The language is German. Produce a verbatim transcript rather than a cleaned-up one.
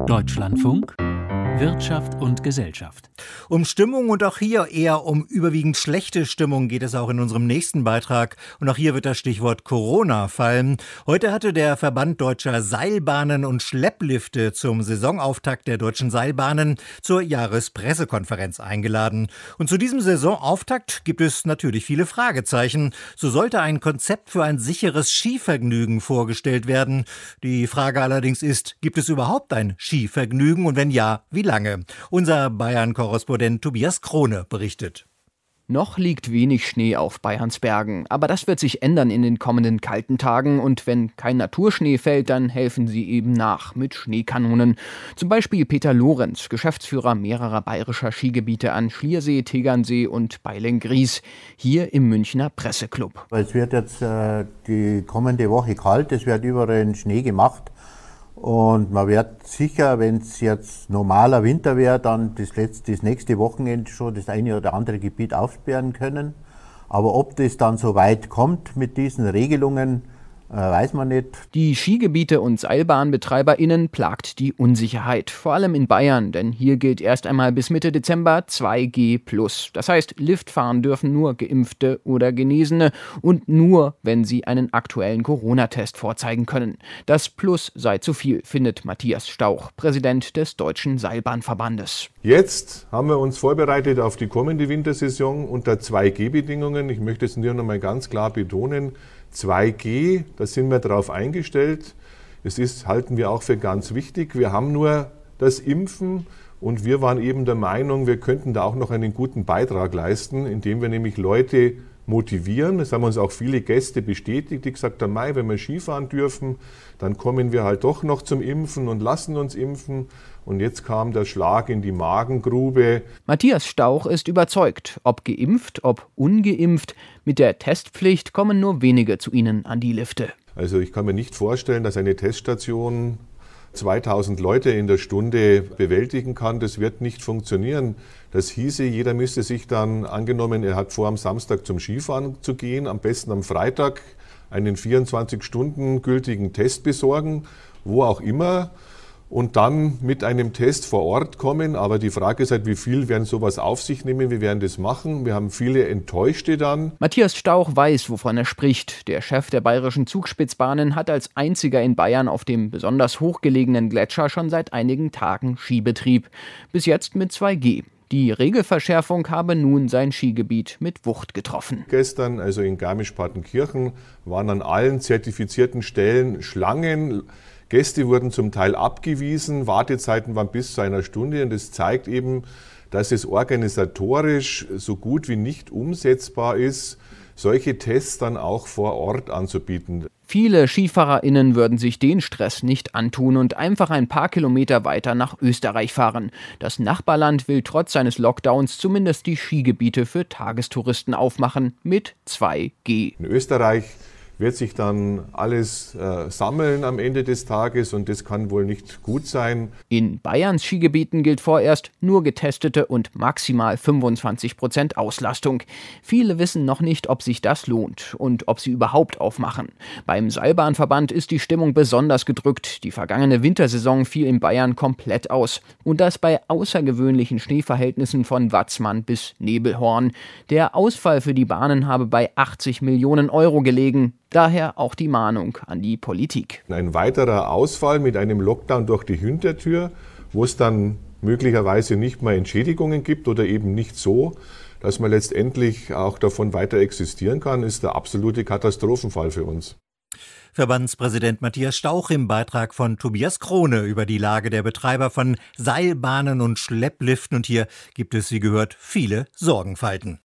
Deutschlandfunk Wirtschaft und Gesellschaft. Um Stimmung und auch hier eher um überwiegend schlechte Stimmung geht es auch in unserem nächsten Beitrag. Und auch hier wird das Stichwort Corona fallen. Heute hatte der Verband Deutscher Seilbahnen und Schlepplifte zum Saisonauftakt der Deutschen Seilbahnen zur Jahrespressekonferenz eingeladen. Und zu diesem Saisonauftakt gibt es natürlich viele Fragezeichen. So sollte ein Konzept für ein sicheres Skivergnügen vorgestellt werden. Die Frage allerdings ist, gibt es überhaupt ein Skivergnügen und wenn ja, wie lange? Unser Bayern-Korrespondent Tobias Krone berichtet. Noch liegt wenig Schnee auf Bayerns Bergen, aber das wird sich ändern in den kommenden kalten Tagen und wenn kein Naturschnee fällt, dann helfen sie eben nach mit Schneekanonen. Zum Beispiel Peter Lorenz, Geschäftsführer mehrerer bayerischer Skigebiete an Schliersee, Tegernsee und Beilngries, hier im Münchner Presseclub. Es wird jetzt äh, die kommende Woche kalt, es wird überall in Schnee gemacht. Und man wird sicher, wenn es jetzt normaler Winter wäre, dann das, letzte, das nächste Wochenende schon das eine oder andere Gebiet aufsperren können. Aber ob das dann so weit kommt mit diesen Regelungen, äh, weiß man nicht. Die Skigebiete und SeilbahnbetreiberInnen plagt die Unsicherheit. Vor allem in Bayern, denn hier gilt erst einmal bis Mitte Dezember zwei G plus. Das heißt, Lift fahren dürfen nur Geimpfte oder Genesene und nur, wenn sie einen aktuellen Corona-Test vorzeigen können. Das Plus sei zu viel, findet Matthias Stauch, Präsident des Deutschen Seilbahnverbandes. Jetzt haben wir uns vorbereitet auf die kommende Wintersaison unter zwei G Bedingungen. Ich möchte es hier nochmal ganz klar betonen. zwei G, da sind wir darauf eingestellt. Es ist, halten wir auch für ganz wichtig. Wir haben nur das Impfen und wir waren eben der Meinung, wir könnten da auch noch einen guten Beitrag leisten, indem wir nämlich Leute motivieren. Das haben uns auch viele Gäste bestätigt, die gesagt haben, Mai, wenn wir Skifahren dürfen, dann kommen wir halt doch noch zum Impfen und lassen uns impfen. Und jetzt kam der Schlag in die Magengrube. Matthias Stauch ist überzeugt, ob geimpft, ob ungeimpft. Mit der Testpflicht kommen nur wenige zu ihnen an die Lifte. Also ich kann mir nicht vorstellen, dass eine Teststation zweitausend Leute in der Stunde bewältigen kann. Das wird nicht funktionieren. Das hieße, jeder müsste sich dann, angenommen, er hat vor, am Samstag zum Skifahren zu gehen, am besten am Freitag einen vierundzwanzig Stunden gültigen Test besorgen, wo auch immer, und dann mit einem Test vor Ort kommen. Aber die Frage ist halt, wie viel werden sowas auf sich nehmen, wir werden das machen. Wir haben viele Enttäuschte dann. Matthias Stauch weiß, wovon er spricht. Der Chef der bayerischen Zugspitzbahnen hat als einziger in Bayern auf dem besonders hochgelegenen Gletscher schon seit einigen Tagen Skibetrieb. Bis jetzt mit zwei G. Die Regelverschärfung habe nun sein Skigebiet mit Wucht getroffen. Gestern, also in Garmisch-Partenkirchen, waren an allen zertifizierten Stellen Schlangen. Gäste wurden zum Teil abgewiesen, Wartezeiten waren bis zu einer Stunde und das zeigt eben, dass es organisatorisch so gut wie nicht umsetzbar ist, solche Tests dann auch vor Ort anzubieten. Viele SkifahrerInnen würden sich den Stress nicht antun und einfach ein paar Kilometer weiter nach Österreich fahren. Das Nachbarland will trotz seines Lockdowns zumindest die Skigebiete für Tagestouristen aufmachen mit zwei G. In Österreich wird sich dann alles äh, sammeln am Ende des Tages und das kann wohl nicht gut sein. In Bayerns Skigebieten gilt vorerst nur Getestete und maximal fünfundzwanzig Prozent Auslastung. Viele wissen noch nicht, ob sich das lohnt und ob sie überhaupt aufmachen. Beim Seilbahnverband ist die Stimmung besonders gedrückt. Die vergangene Wintersaison fiel in Bayern komplett aus. Und das bei außergewöhnlichen Schneeverhältnissen von Watzmann bis Nebelhorn. Der Ausfall für die Bahnen habe bei achtzig Millionen Euro gelegen. Daher auch die Mahnung an die Politik. Ein weiterer Ausfall mit einem Lockdown durch die Hintertür, wo es dann möglicherweise nicht mal Entschädigungen gibt oder eben nicht so, dass man letztendlich auch davon weiter existieren kann, ist der absolute Katastrophenfall für uns. Verbandspräsident Matthias Stauch im Beitrag von Tobias Krone über die Lage der Betreiber von Seilbahnen und Schleppliften. Und hier gibt es, wie gehört, viele Sorgenfalten.